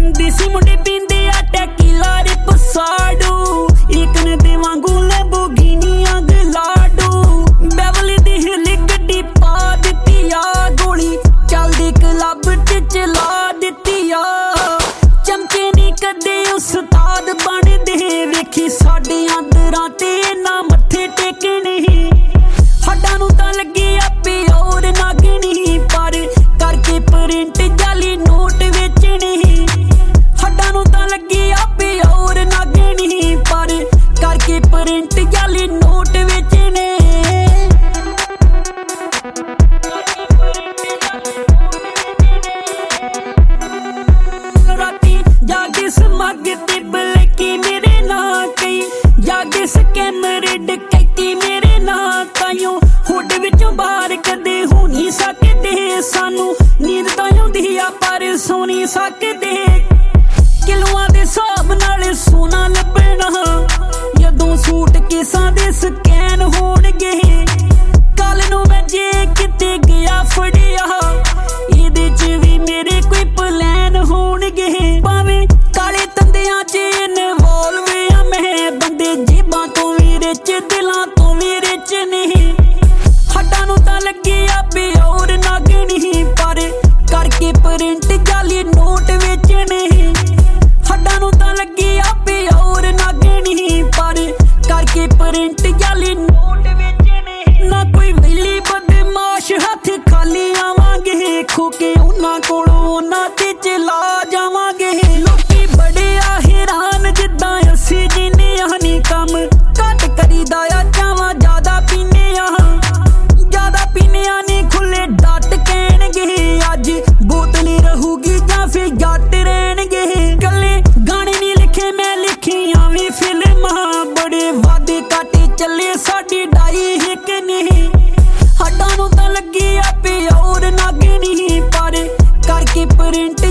देसी मुंडे पींदे आ टैकीला रे पसाडू एक ने दे वांगू लैम्बोर्गिनी अंग लाडू बेवल दी हिल गड्डी पा दित्ती आ गोली चलदी क्लब च चला दित्ती आ चमके नी कदे उस्ताद बनदे वेखी साडे अंदरां ते ना मत्थे टेकने हड्डां नूं तां लगे आपे और नागनी पर करके प्रिंट जाली नोट वेचने हड्डां नूं तां लगे आपे और नागनी पर करके प्रिंट जाली नोट वेचने राती जाके समग ते बलकी मेरे नां कई जाके स्कैमर डकैती मेरे नां ताइयों हुड विचों बाहर कदे हो नहीं सकदे सानू नींद तां आउंदी आ पर सो नहीं सकदे किलोआं दे हिसाब नाल सोना लभना जदों सूट केसां दे स्कैन होणगे कल नूं मैं जे किते गया फड़िया इहदे च भी मेरे कोई प्लान होणगे भावें काले तंदियां च इनवॉल्व आ मैं बंदे जेबां तों भी रिच दिलां तों भी रिच नहीं हड्डां नूं तां लगे आपे और नागनी पर करके प्रिंट जाली नोट वेचने हड्डां नूं तां लगे आपे और नागनी पर करके प्रिंट जाली नोट वेचने ना कोई वेली बदमाश हथ खाली आवांगे खोके उन्हां कोलों उन्हां ते चला जावांगे लोकी बड़े आ हैरान जिद्दां असीं जीने हनी कम घट करीदा आ चावां ज्यादा पीने ज्यादा पीने ने खुले डट कहणगे अज बोतल रहूगी जां फिर जट रहणगे कल्ले गाने नहीं लिखे मैं लिखियां वी फिल्मां बड़े वादे काटे चले साडी डाई हिक नहीं हड्डां नूं तां लगे आपे और नागनी पर करके प्रिंट